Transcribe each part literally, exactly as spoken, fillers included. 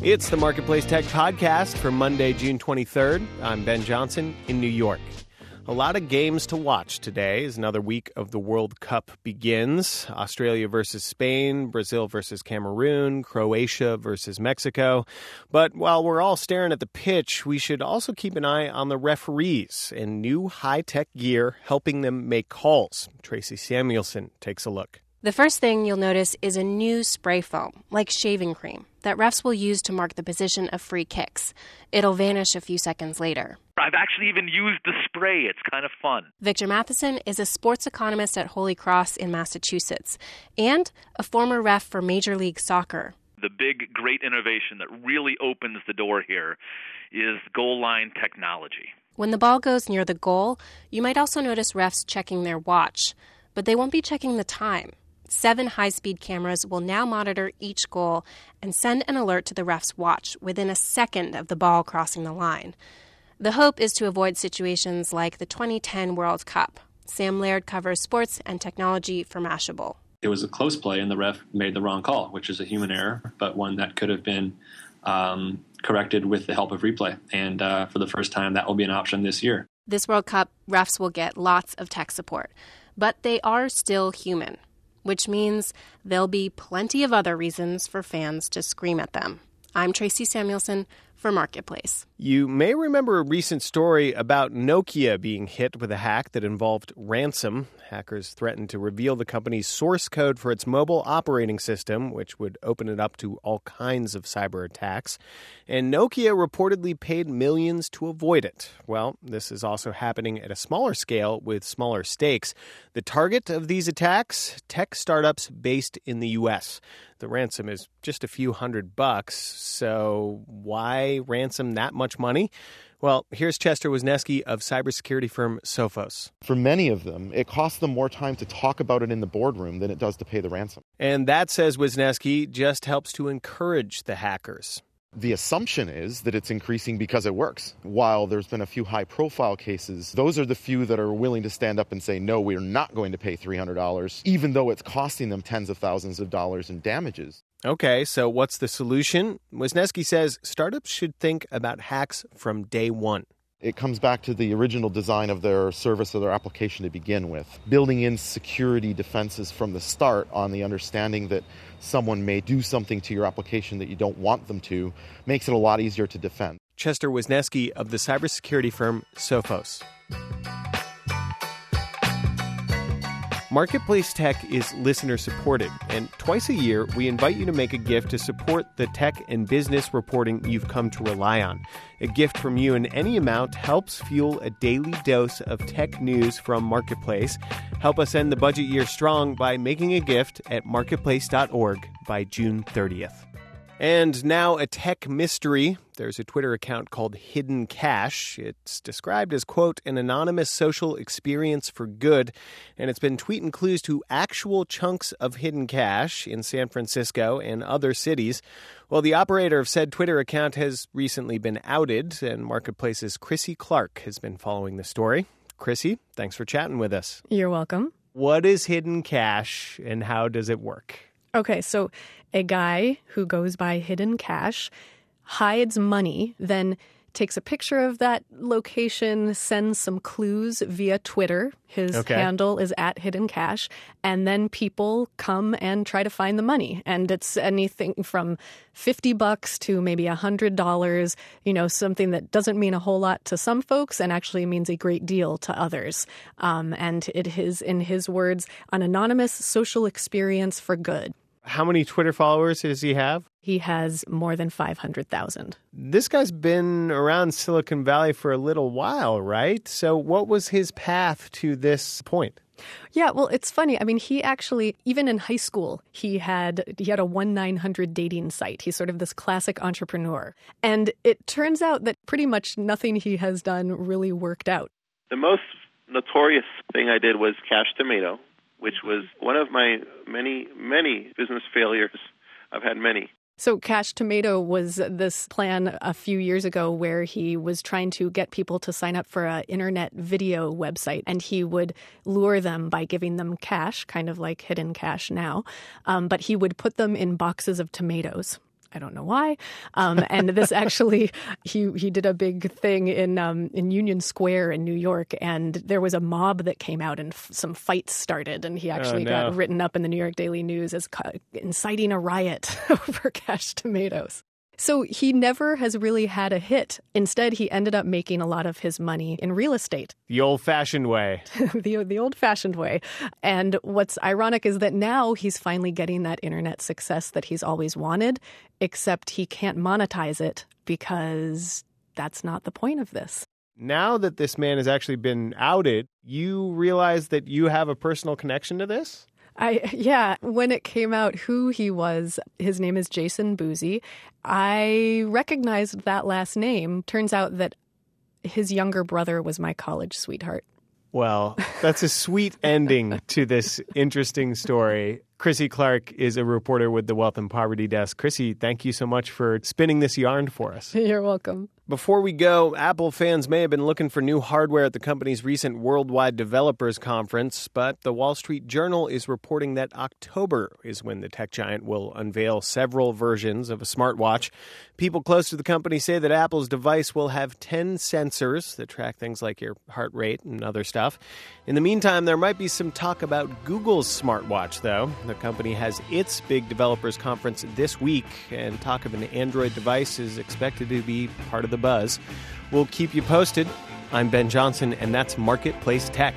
It's the Marketplace Tech Podcast for Monday, June twenty-third. I'm Ben Johnson in New York. A lot of games to watch today as another week of the World Cup begins. Australia versus Spain, Brazil versus Cameroon, Croatia versus Mexico. But while we're all staring at the pitch, we should also keep an eye on the referees and new high-tech gear helping them make calls. Tracy Samuelson takes a look. The first thing you'll notice is a new spray foam, like shaving cream, that refs will use to mark the position of free kicks. It'll vanish a few seconds later. I've actually even used the spray. It's kind of fun. Victor Matheson is a sports economist at Holy Cross in Massachusetts and a former ref for Major League Soccer. The big, great innovation that really opens the door here is goal line technology. When the ball goes near the goal, you might also notice refs checking their watch, but they won't be checking the time. Seven high-speed cameras will now monitor each goal and send an alert to the ref's watch within a second of the ball crossing the line. The hope is to avoid situations like the twenty ten World Cup. Sam Laird covers sports and technology for Mashable. It was a close play, and the ref made the wrong call, which is a human error, but one that could have been um, corrected with the help of replay. And uh, for the first time, that will be an option this year. This World Cup, refs will get lots of tech support, but they are still human, which means there'll be plenty of other reasons for fans to scream at them. I'm Tracy Samuelson for Marketplace. You may remember a recent story about Nokia being hit with a hack that involved ransom. Hackers threatened to reveal the company's source code for its mobile operating system, which would open it up to all kinds of cyber attacks. And Nokia reportedly paid millions to avoid it. Well, this is also happening at a smaller scale with smaller stakes. The target of these attacks? Tech startups based in the U S. The ransom is just a few hundred bucks, so why ransom that much money? Well, here's Chester Wisniewski of cybersecurity firm Sophos. For many of them, it costs them more time to talk about it in the boardroom than it does to pay the ransom. And that, says Wisniewski, just helps to encourage the hackers. The assumption is that it's increasing because it works. While there's been a few high-profile cases, those are the few that are willing to stand up and say, no, we're not going to pay three hundred dollars, even though it's costing them tens of thousands of dollars in damages. Okay, so what's the solution? Wisniewski says startups should think about hacks from day one. It comes back to the original design of their service or their application to begin with. Building in security defenses from the start on the understanding that someone may do something to your application that you don't want them to makes it a lot easier to defend. Chester Wisniewski of the cybersecurity firm Sophos. Marketplace Tech is listener-supported, and twice a year we invite you to make a gift to support the tech and business reporting you've come to rely on. A gift from you in any amount helps fuel a daily dose of tech news from Marketplace. Help us end the budget year strong by making a gift at marketplace dot org by June thirtieth. And now a tech mystery. There's a Twitter account called Hidden Cash. It's described as, quote, an anonymous social experience for good, and it's been tweeting clues to actual chunks of hidden cash in San Francisco and other cities. Well, the operator of said Twitter account has recently been outed, and Marketplace's Chrissy Clark has been following the story. Chrissy, thanks for chatting with us. You're welcome. What is Hidden Cash, and how does it work? Okay, so a guy who goes by Hidden Cash hides money, then takes a picture of that location, sends some clues via Twitter. His okay. handle is at Hidden Cash, and then people come and try to find the money. And it's anything from fifty bucks to maybe one hundred dollars, you know, something that doesn't mean a whole lot to some folks and actually means a great deal to others. Um, and it is, in his words, an anonymous social experience for good. How many Twitter followers does he have? He has more than five hundred thousand. This guy's been around Silicon Valley for a little while, right? So what was his path to this point? Yeah, well, it's funny. I mean, he actually, even in high school, he had he had a one nine hundred dating site. He's sort of this classic entrepreneur. And it turns out that pretty much nothing he has done really worked out. The most notorious thing I did was Cash Tomato, which was one of my many, many business failures. I've had many. So Cash Tomato was this plan a few years ago where he was trying to get people to sign up for an internet video website, and he would lure them by giving them cash, kind of like Hidden Cash now, um, but he would put them in boxes of tomatoes. I don't know why. Um, and this actually, he he did a big thing in um, in Union Square in New York, and there was a mob that came out and f- some fights started, and he actually oh, no. got written up in the New York Daily News as ca- inciting a riot over Cash Tomatoes. So he never has really had a hit. Instead, he ended up making a lot of his money in real estate. The old-fashioned way. the the old-fashioned way. And what's ironic is that now he's finally getting that internet success that he's always wanted, except he can't monetize it because that's not the point of this. Now that this man has actually been outed, you realize that you have a personal connection to this? I yeah, when it came out who he was, his name is Jason Boozy. I recognized that last name. Turns out that his younger brother was my college sweetheart. Well, that's a sweet ending to this interesting story. Krissy Clark is a reporter with the Wealth and Poverty Desk. Krissy, thank you so much for spinning this yarn for us. You're welcome. Before we go, Apple fans may have been looking for new hardware at the company's recent Worldwide Developers Conference, but the Wall Street Journal is reporting that October is when the tech giant will unveil several versions of a smartwatch. People close to the company say that Apple's device will have ten sensors that track things like your heart rate and other stuff. In the meantime, there might be some talk about Google's smartwatch, though. The company has its big developers conference this week, and talk of an Android device is expected to be part of the buzz. We'll keep you posted. I'm Ben Johnson, and that's Marketplace Tech.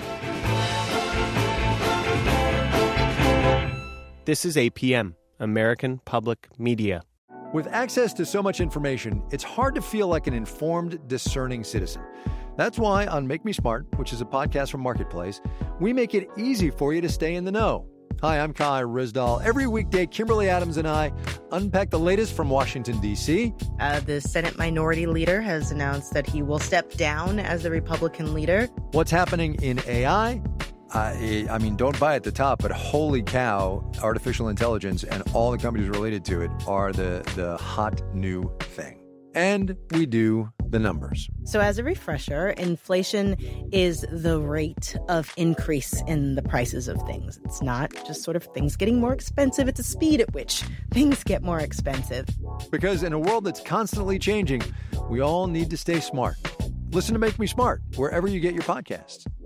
This is A P M, American Public Media. With access to so much information, it's hard to feel like an informed, discerning citizen. That's why on Make Me Smart, which is a podcast from Marketplace, we make it easy for you to stay in the know. Hi, I'm Kai Rizdal. Every weekday, Kimberly Adams and I unpack the latest from Washington, D C. Uh, the Senate Minority Leader has announced that he will step down as the Republican leader. What's happening in A I? I, I mean, don't buy at the top, but holy cow, artificial intelligence and all the companies related to it are the, the hot new thing. And we do the numbers. So as a refresher, inflation is the rate of increase in the prices of things. It's not just sort of things getting more expensive. It's a speed at which things get more expensive. Because in a world that's constantly changing, we all need to stay smart. Listen to Make Me Smart wherever you get your podcasts.